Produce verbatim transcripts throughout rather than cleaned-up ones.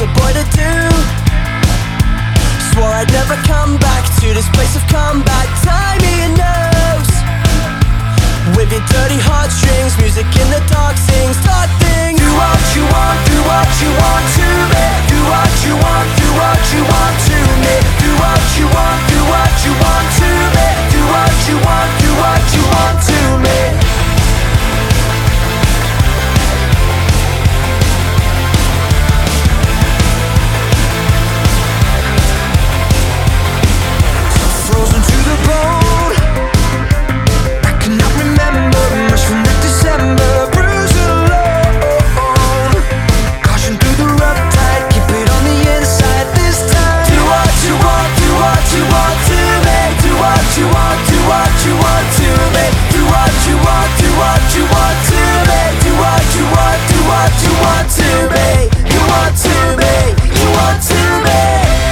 a boy to do? Swore I'd never come back to this place of combat. Tie me a noose with your dirty heartstrings. Music in the dark sings dark things. Do what you want, do what you want to me. Do what you want, do what you want to me. Do what you want, do what you want to me. Do what you want, do what you want to me. Frozen to the bone, I cannot remember much from that December. Bruised alone, caution through the rough tide. Keep it on the inside this time. Do what you want, do what you want to me. Do what you want, do what you want to me. Do what you want, do what you want to me. Do what you want, do what you want to me. You want to me, you want to me.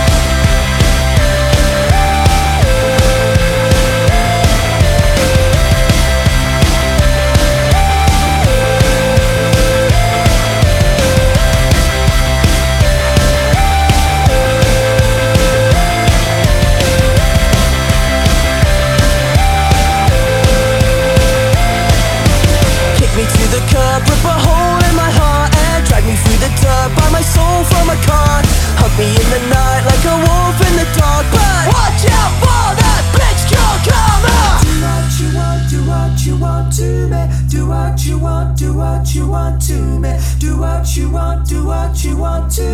Rip a hole in my heart and drag me through the dirt. Buy my soul from a car. Hug me in the night like a wolf in the dark. But watch out for that bitch called karma. Do what you want, do what you want to me. Do what you want, do what you want to me. Do what you want, do what you want to